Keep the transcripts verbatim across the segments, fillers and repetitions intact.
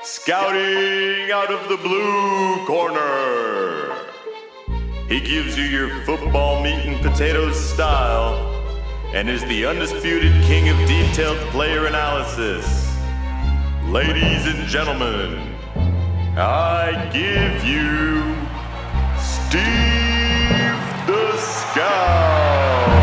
Scouting out of the blue corner. He gives you your football meat and potatoes style and is the undisputed king of detailed player analysis. Ladies and gentlemen, I give you Steve the Scout.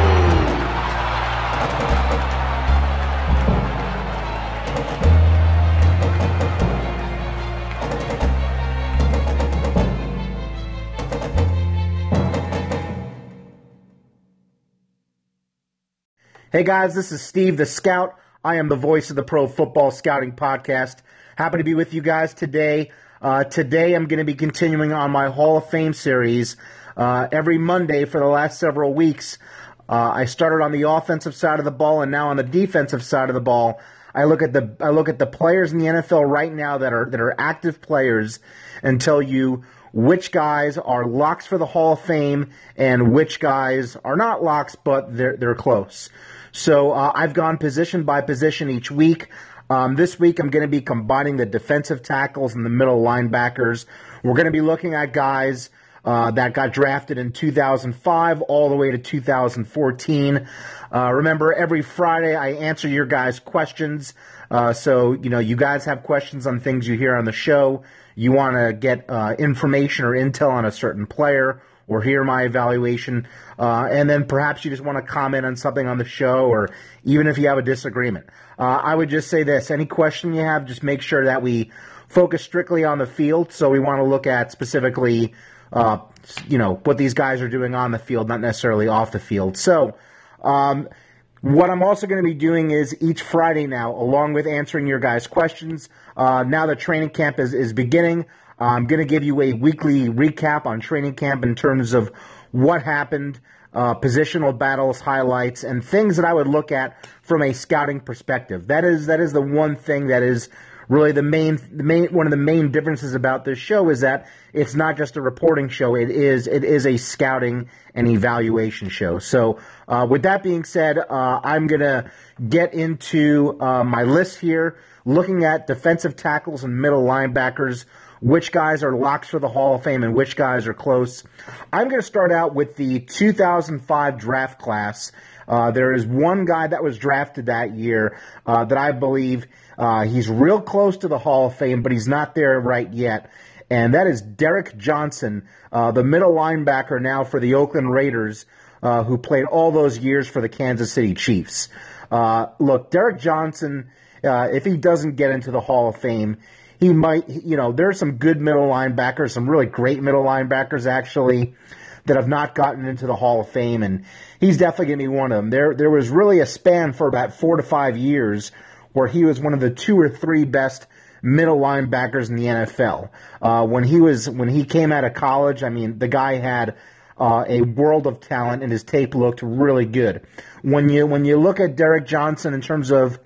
Hey guys, this is Steve the Scout. I am the voice of the Pro Football Scouting Podcast. Happy to be with you guys today. Uh, today I'm going to be continuing on my Hall of Fame series. Uh, every Monday for the last several weeks, uh, I started on the offensive side of the ball, and now on the defensive side of the ball, I look at the I look at the players in the N F L right now that are that are active players, and tell you which guys are locks for the Hall of Fame and which guys are not locks, but they're they're close. So uh, I've gone position by position each week. Um, this week I'm going to be combining the defensive tackles and the middle linebackers. We're going to be looking at guys uh, that got drafted in two thousand five all the way to two thousand fourteen. Uh, remember, every Friday I answer your guys' questions. Uh, so, you know, you guys have questions on things you hear on the show. You want to get uh, information or intel on a certain player, or hear my evaluation, uh, and then perhaps you just want to comment on something on the show, or even if you have a disagreement. Uh, I would just say this: any question you have, just make sure that we focus strictly on the field. So we want to look at specifically, uh, you know, what these guys are doing on the field, not necessarily off the field. So um, what I'm also going to be doing is each Friday now, along with answering your guys' questions, uh, now that training camp is, is beginning, I'm going to give you a weekly recap on training camp in terms of what happened, uh, positional battles, highlights, and things that I would look at from a scouting perspective. That is that is the one thing that is really the main the main one of the main differences about this show, is that it's not just a reporting show. It is it is a scouting and evaluation show. So uh, with that being said, uh, I'm going to get into uh, my list here, looking at defensive tackles and middle linebackers, which guys are locks for the Hall of Fame and which guys are close. I'm going to start out with the two thousand five draft class. Uh, there is one guy that was drafted that year uh, that I believe uh, he's real close to the Hall of Fame, but he's not there right yet, and that is Derrick Johnson, uh, the middle linebacker now for the Oakland Raiders, uh, who played all those years for the Kansas City Chiefs. Uh, look, Derrick Johnson, uh, if he doesn't get into the Hall of Fame, he might, you know, there are some good middle linebackers, some really great middle linebackers, actually, that have not gotten into the Hall of Fame, and he's definitely going to be one of them. There there was really a span for about four to five years where he was one of the two or three best middle linebackers in the N F L. Uh, when he was when he came out of college, I mean, the guy had uh, a world of talent, and his tape looked really good. When you when you look at Derrick Johnson in terms of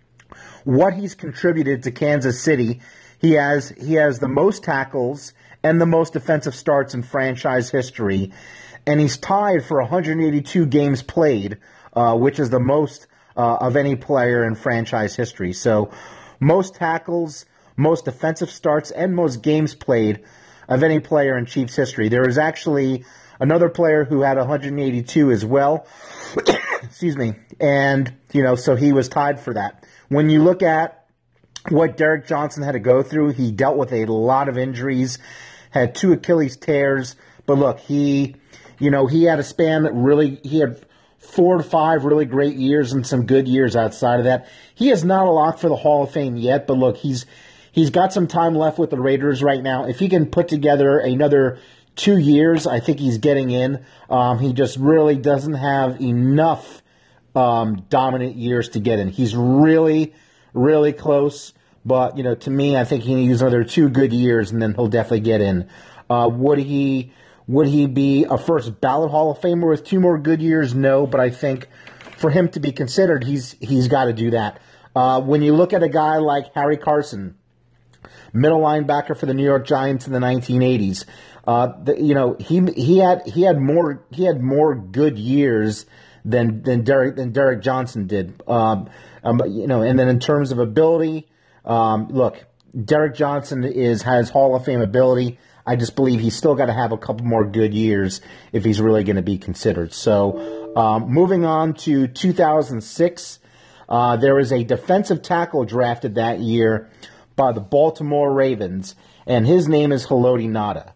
what he's contributed to Kansas City, He has he has the most tackles and the most defensive starts in franchise history, and he's tied for one hundred eighty-two games played, uh, which is the most uh, of any player in franchise history. So most tackles, most defensive starts, and most games played of any player in Chiefs history. There is actually another player who had one hundred eighty-two as well. Excuse me. And, you know, so he was tied for that. When you look at what Derrick Johnson had to go through, he dealt with a lot of injuries, had two Achilles tears, but look, he, you know, he had a span that really, he had four to five really great years and some good years outside of that. He is not a lock for the Hall of Fame yet, but look, he's, he's got some time left with the Raiders right now. If he can put together another two years, I think he's getting in. Um, he just really doesn't have enough um, dominant years to get in. He's really, really close, but, you know, to me, I think he needs another two good years, and then he'll definitely get in. Uh, would he would he be a first ballot Hall of Famer with two more good years? No, but I think for him to be considered, he's he's got to do that. Uh, when you look at a guy like Harry Carson, middle linebacker for the New York Giants in the nineteen eighties, uh, the, you know, he he had he had more he had more good years than than Derrick than Derrick Johnson did. Um, um, you know, and then in terms of ability, um, look, Derek Johnson is has Hall of Fame ability. I just believe he's still got to have a couple more good years if he's really going to be considered. So, um, moving on to two thousand six, uh, there was a defensive tackle drafted that year by the Baltimore Ravens, and his name is Haloti Ngata.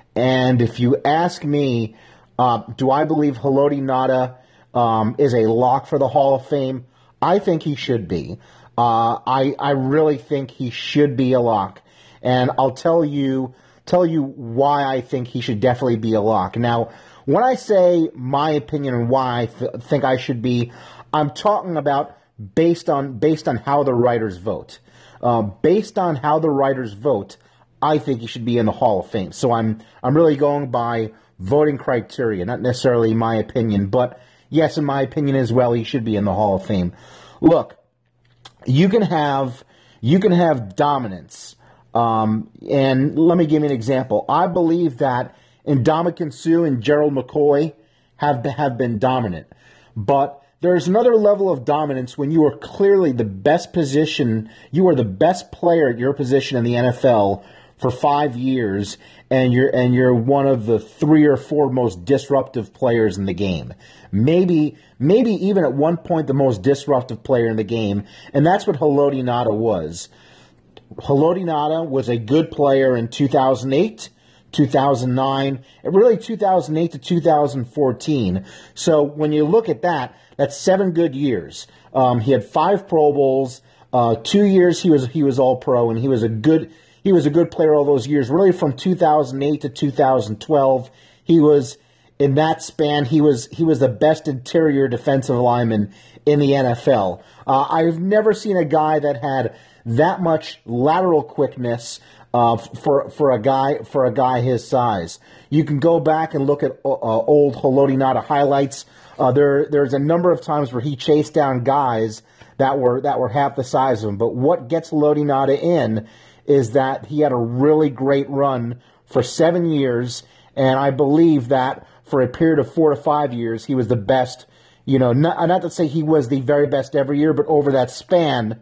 And if you ask me, uh, do I believe Haloti Ngata um, is a lock for the Hall of Fame? I think he should be. Uh, I I really think he should be a lock, and I'll tell you tell you why I think he should definitely be a lock. Now, when I say my opinion and why I th- think I should be, I'm talking about based on based on how the writers vote. Uh, based on how the writers vote, I think he should be in the Hall of Fame. So I'm I'm really going by voting criteria, not necessarily my opinion, but yes, in my opinion as well, he should be in the Hall of Fame. Look, you can have you can have dominance, um, and let me give you an example. I believe that Ndamukong Suh and Gerald McCoy have have been dominant, but there's another level of dominance when you are clearly the best position, you are the best player at your position in the N F L for five years, and you're and you're one of the three or four most disruptive players in the game. Maybe maybe even at one point the most disruptive player in the game, and that's what Haloti Ngata was. Haloti Ngata was a good player in two thousand eight, two thousand nine, and really two thousand eight to two thousand fourteen. So when you look at that, that's seven good years. Um, he had five Pro Bowls, uh, two years he was he was All Pro, and he was a good he was a good player all those years. Really, from two thousand eight to two thousand twelve, he was in that span. He was he was the best interior defensive lineman in the N F L. Uh, I've never seen a guy that had that much lateral quickness uh, for for a guy for a guy his size. You can go back and look at uh, old Haloti Ngata highlights. Uh, there there's a number of times where he chased down guys that were that were half the size of him. But what gets Haloti Ngata in is that he had a really great run for seven years, and I believe that for a period of four to five years, he was the best. You know, not, not to say he was the very best every year, but over that span,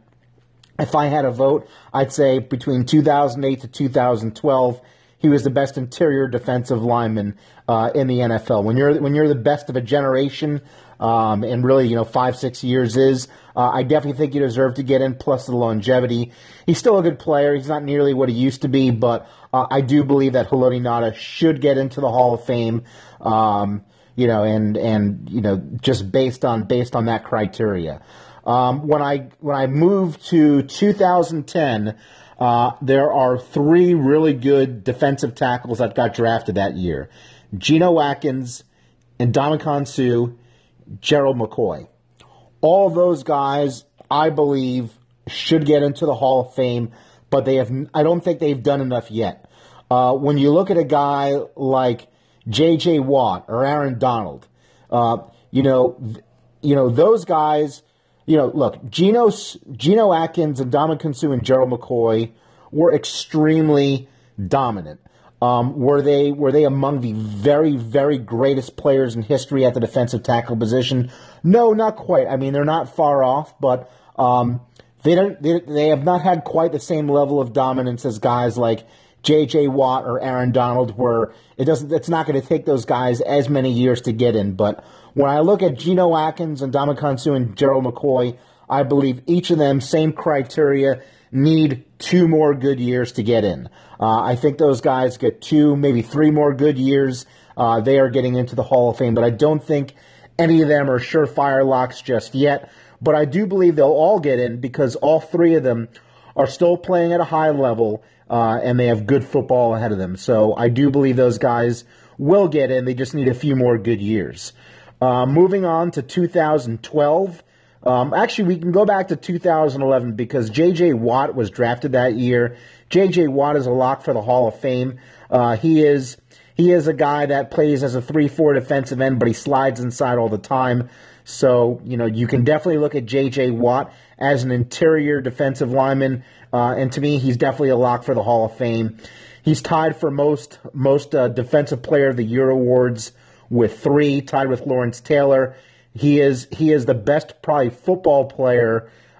if I had a vote, I'd say between two thousand eight to two thousand twelve, he was the best interior defensive lineman uh, in the N F L. When you're when you're the best of a generation, um, and really, you know, five six years is, uh, I definitely think you deserve to get in. Plus the longevity. He's still a good player. He's not nearly what he used to be, but uh, I do believe that Haloti Ngata should get into the Hall of Fame. Um, you know, and and you know, just based on based on that criteria. Um, when I when I moved to two thousand ten, uh, there are three really good defensive tackles that got drafted that year: Geno Atkins, Ndamukong Suh, Gerald McCoy. All of those guys, I believe, should get into the Hall of Fame, but they have. I don't think they've done enough yet. Uh, when you look at a guy like J J Watt or Aaron Donald, uh, you know, th- you know those guys. You know, look, Geno, Geno Atkins, and Ndamukong Suh and Gerald McCoy were extremely dominant. Um, were they were they among the very, very greatest players in history at the defensive tackle position? No, not quite. I mean, they're not far off, but um, they don't. They, they have not had quite the same level of dominance as guys like J J Watt or Aaron Donald, where it doesn't. It's not going to take those guys as many years to get in, but when I look at Geno Atkins and Ndamukong Suh and Gerald McCoy, I believe each of them, same criteria, need two more good years to get in. Uh, I think those guys get two, maybe three more good years. Uh, they are getting into the Hall of Fame, but I don't think any of them are surefire locks just yet. But I do believe they'll all get in because all three of them are still playing at a high level, uh, and they have good football ahead of them. So I do believe those guys will get in. They just need a few more good years. Uh, moving on to two thousand twelve. Um, actually, we can go back to two thousand eleven because J J Watt was drafted that year. J J Watt is a lock for the Hall of Fame. Uh, he is he is a guy that plays as a three four defensive end, but he slides inside all the time. So, you know, you can definitely look at J J Watt as an interior defensive lineman, uh, and to me, he's definitely a lock for the Hall of Fame. He's tied for most most uh, Defensive Player of the Year awards with three, tied with Lawrence Taylor. He is he is the best probably football player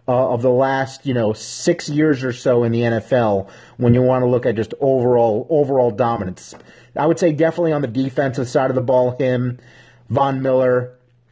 uh, of the last, you know, six years or so in the N F L when you want to look at just overall overall dominance. I would say definitely on the defensive side of the ball, him, Von Miller.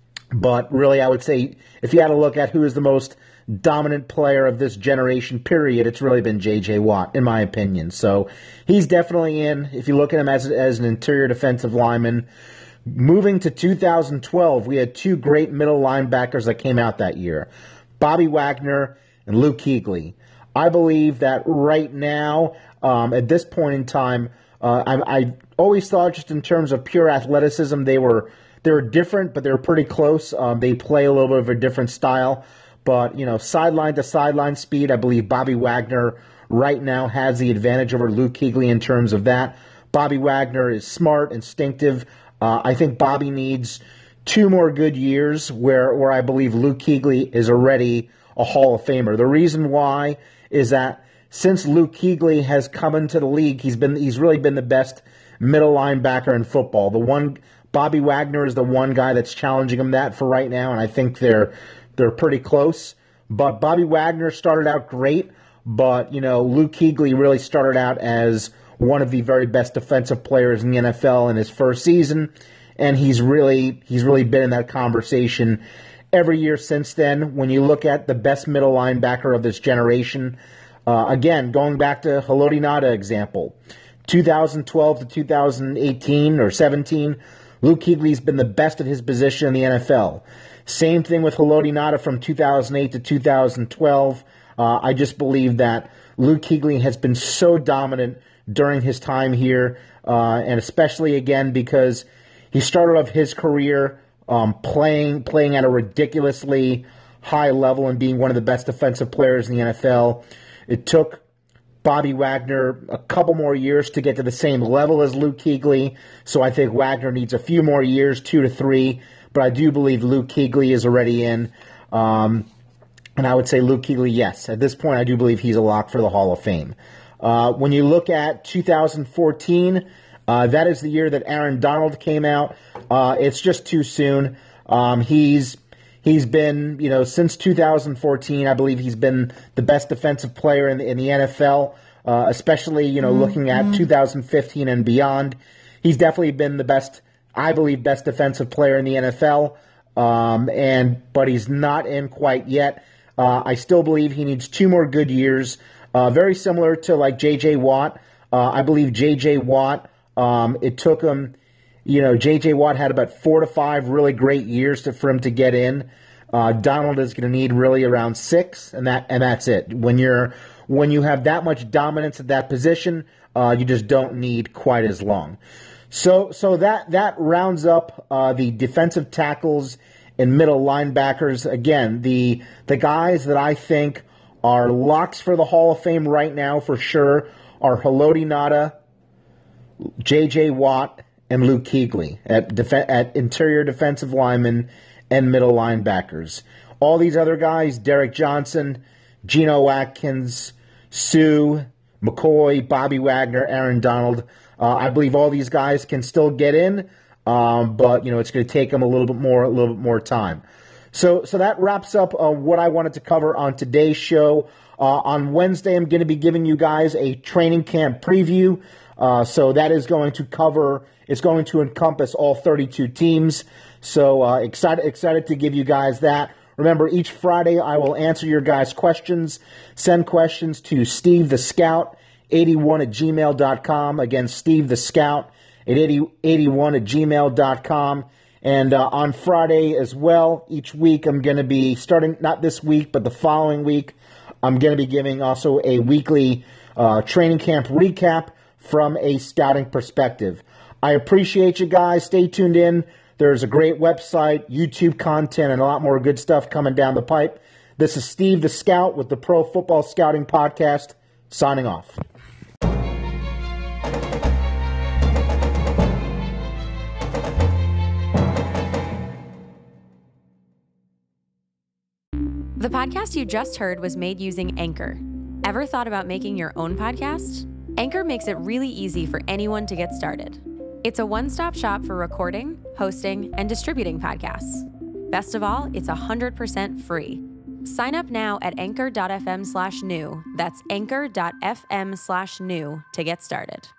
But really, I would say if you had to look at who is the most dominant player of this generation, period, it's really been J J. Watt, in my opinion. So he's definitely in. If you look at him as, as an interior defensive lineman, moving to two thousand twelve, we had two great middle linebackers that came out that year, Bobby Wagner and Luke Kuechly. I believe that right now, um, at this point in time, uh, I, I always thought just in terms of pure athleticism, they were they were different, but they were pretty close. Um, they play a little bit of a different style. But, you know, sideline to sideline speed, I believe Bobby Wagner right now has the advantage over Luke Kuechly in terms of that. Bobby Wagner is smart, instinctive. Uh, I think Bobby needs two more good years where, where I believe Luke Kuechly is already a Hall of Famer. The reason why is that since Luke Kuechly has come into the league, he's been he's really been the best middle linebacker in football. The one Bobby Wagner is the one guy that's challenging him that for right now, and I think they're They're pretty close, but Bobby Wagner started out great, but, you know, Luke Kuechly really started out as one of the very best defensive players in the N F L in his first season, and he's really he's really been in that conversation every year since then. When you look at the best middle linebacker of this generation, uh, again, going back to Haloti Ngata example, two thousand twelve to two thousand eighteen or seventeen, Luke Kuechly's been the best at his position in the N F L. Same thing with Haloti Ngata from two thousand eight to two thousand twelve. Uh, I just believe that Luke Kuechly has been so dominant during his time here, uh, and especially, again, because he started off his career um, playing playing at a ridiculously high level and being one of the best defensive players in the N F L. It took Bobby Wagner a couple more years to get to the same level as Luke Kuechly, so I think Wagner needs a few more years, two to three, but I do believe Luke Kuechly is already in. Um, and I would say Luke Kuechly, yes. At this point, I do believe he's a lock for the Hall of Fame. Uh, when you look at two thousand fourteen, uh, that is the year that Aaron Donald came out. Uh, it's just too soon. Um, he's he's been, you know, since two thousand fourteen, I believe he's been the best defensive player in the, in the N F L, uh, especially, you know, mm-hmm. looking at two thousand fifteen and beyond. He's definitely been the best, I believe, best defensive player in the N F L, um, and but he's not in quite yet. Uh, I still believe he needs two more good years, uh, very similar to like J J. Watt. Uh, I believe J J. Watt, um, it took him, you know, J J. Watt had about four to five really great years to, for him to get in. Uh, Donald is going to need really around six, and that and that's it. When you're when you have that much dominance at that position, uh, you just don't need quite as long. So so that that rounds up uh, the defensive tackles and middle linebackers. Again, the the guys that I think are locks for the Hall of Fame right now for sure are Haloti Ngata, J J. Watt, and Luke Kuechly at def- at interior defensive linemen and middle linebackers. All these other guys, Derek Johnson, Geno Atkins, Sue, McCoy, Bobby Wagner, Aaron Donald, uh, I believe all these guys can still get in, um, but you know it's going to take them a little bit more, a little bit more time. So, so that wraps up uh, what I wanted to cover on today's show. Uh, on Wednesday, I'm going to be giving you guys a training camp preview. Uh, so that is going to cover, it's going to encompass all thirty-two teams. So uh, excited, excited to give you guys that. Remember, each Friday I will answer your guys' questions. Send questions to Steve the Scout, eighty-one at gmail dot com. Again, Steve the Scout at eighty, eighty-one at gmail dot com. And uh, on Friday as well, each week I'm going to be starting, not this week, but the following week, I'm going to be giving also a weekly uh, training camp recap from a scouting perspective. I appreciate you guys. Stay tuned in. There's a great website, YouTube content, and a lot more good stuff coming down the pipe. This is Steve the Scout with the Pro Football Scouting Podcast, signing off. The podcast you just heard was made using Anchor. Ever thought about making your own podcast? Anchor makes it really easy for anyone to get started. It's a one-stop shop for recording, hosting, and distributing podcasts. Best of all, it's one hundred percent free. Sign up now at anchor.fm slash new. That's anchor.fm slash new to get started.